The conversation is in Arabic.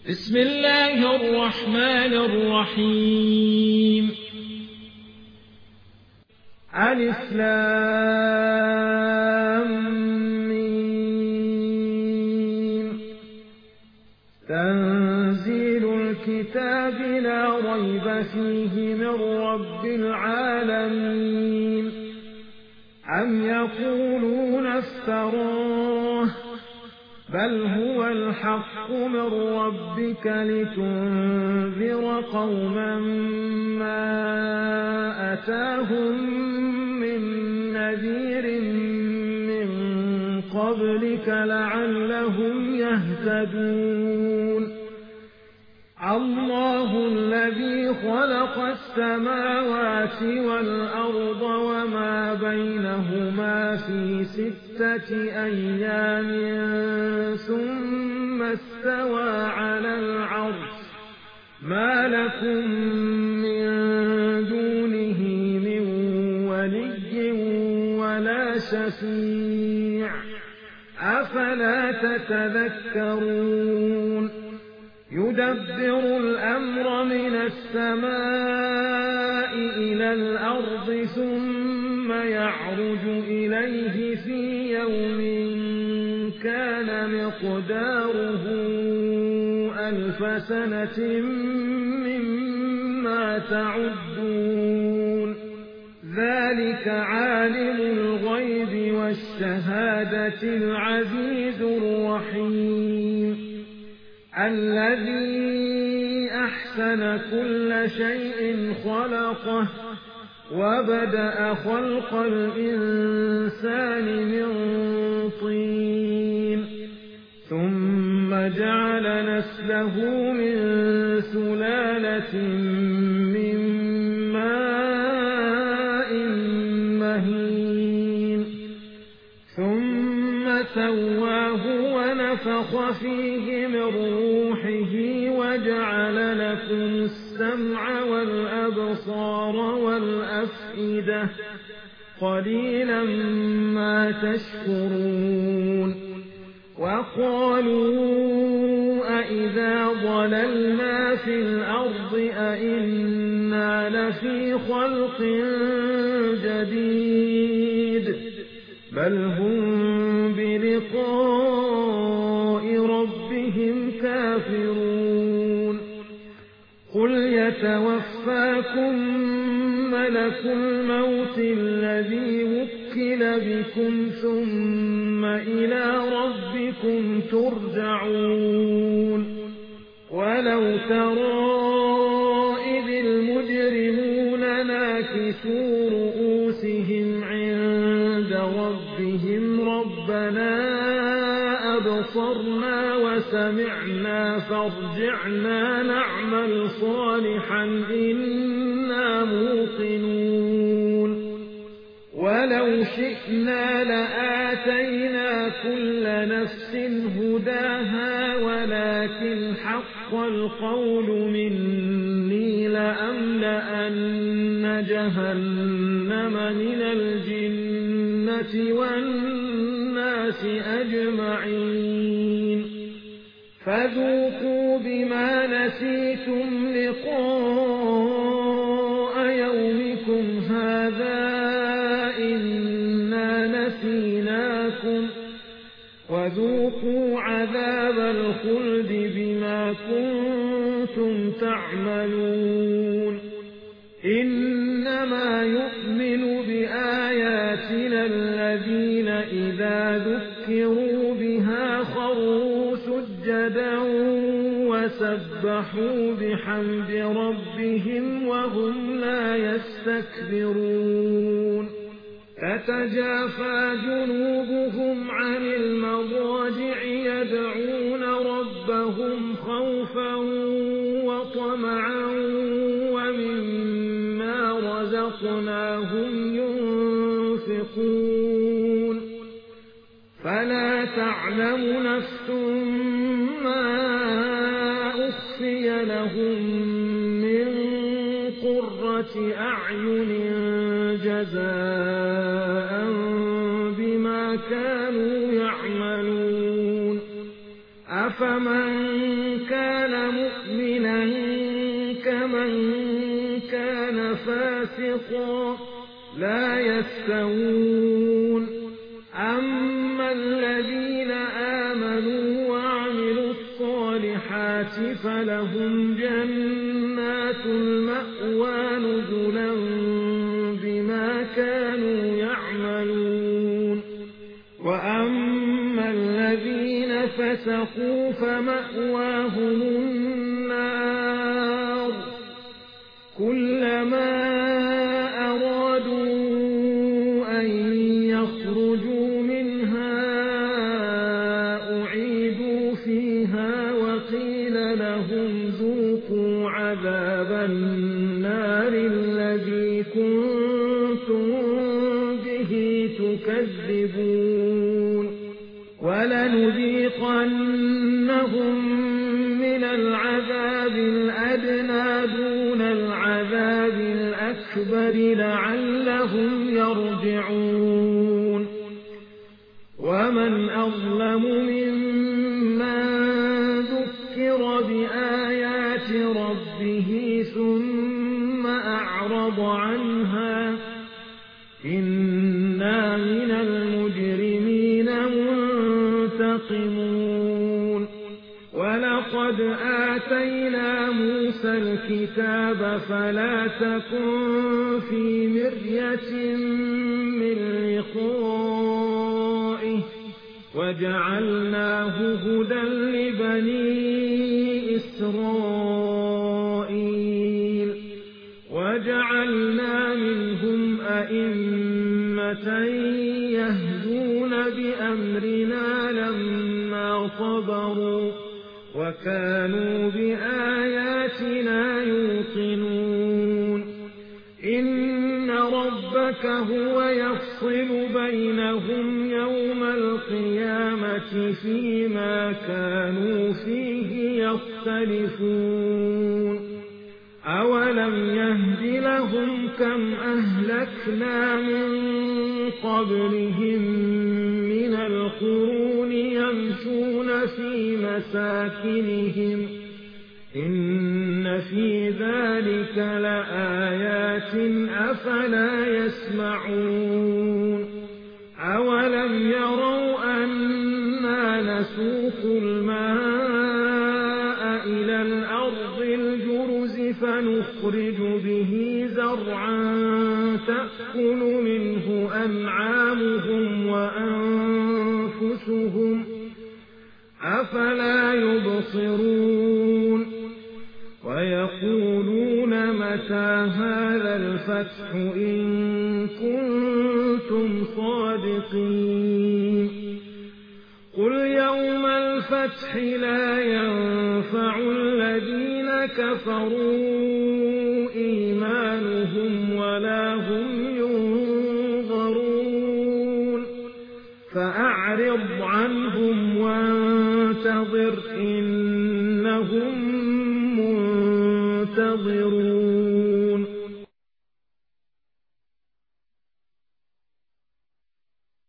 بسم الله الرحمن الرحيم. ألف لام ميم. تنزيل الكتاب لا ريب فيه من رب العالمين. أم يقولون افتراه بل هو الحق من ربك لتنذر قوما ما أتاهم من نذير من قبلك لعلهم يهتدون. الله الذي خلق السماوات والأرض وما بينهما في 6 أيام ثم استوى على العرش. ما لكم من دونه من ولي ولا شفيع أفلا تتذكرون. يدبر الأمر من السماء إلى الأرض ثم يعرج إليه في يوم كان مقداره 1000 سنة مما تعدون. ذلك عالم الغيب والشهادة العزيز الرحيم الذي أحسن كل شيء خلقه وبدأ خلق الإنسان من طين ثم جعل نسله من سلالة من ماء مهين ثم سواه ونفخ فيه من روحه وجعل لكم السمع والأبصار والأفئدة قليلا ما تشكرون. وقالوا أإذا ضللنا في الأرض أإنا لفي خلق جديد بل هم بلقاء ربهم كافرون. قل يتوفاكم ملك الموت الذي وكل بكم ثم إلى ربكم ترجعون. ولو ترى إذ المجرمون ناكسوا رؤوسهم عند ربهم ربنا أبصرنا وسمعنا فارجعنا نعمل صالحا إنا موقنون. ولو شئنا لآتينا كل نفس هداها ولكن حق القول مني لأملأن جهنم من الجنة والناس أجمعين. فذوقوا بما نسيتم لقاء يومكم هذا إنا نسيناكم وذوقوا عذاب الخلد بما كنتم تعملون. إنما يؤمن بآياتنا الذين إذا ذكروا بها خروا سجدا وسبحوا بحمد ربهم وهم لا يستكبرون. تتجافى جنوبهم عن المضاجع يدعون ربهم خوفا وطمعا ومما رزقناهم ينفقون. فلا تعلم نفس ما أخفي لهم من قرة أعين جزاء بما كانوا يعملون. أفمن كان لا يستوون أما الذين آمنوا وعملوا الصالحات فلهم جنات المأوى نزلا بما كانوا يعملون وأما الذين فسقوا فمأواهم النار كلما أرادوا أن يخرجوا منها أعيدوا فيها وقيل لهم ذوقوا عذاب النار الذي كنتم به تكذبون ولنذيقنهم من العذاب الأدنى دون العذاب الأكبر لعلهم يرجعون ومن أظلم ممن ذكر بآيات ربه ثم أعرض عنها إنا من المجرمين منتقمون ولقد آتينا موسى الكتاب فلا تكن في مرية من لقائه وجعلناه هدى لبني إسرائيل وجعلنا منهم أئمة يهدون بأمرنا لما صبروا وكانوا بآياتنا يوقنون إن ربك هو يفصل بينهم يوم القيامة فيما كانوا فيه يختلفون أولم يهد لهم كم أهلكنا من قبلهم من القرون يمشون في مساكنهم إن في ذلك لآيات أفلا يسمعون أولم يروا أنا نسوق الماء إلى الأرض الجرز فنخرج به زرعا تأكل منه أنعامهم وأنفسهم أفلا يبصرون ويقولون متى هذا الفتح إن كنتم صادقين قل يوم الفتح لا ينفع الذين كفروا إيمانهم ولا هم ينظرون فأعرض عنهم وانتظر إنهم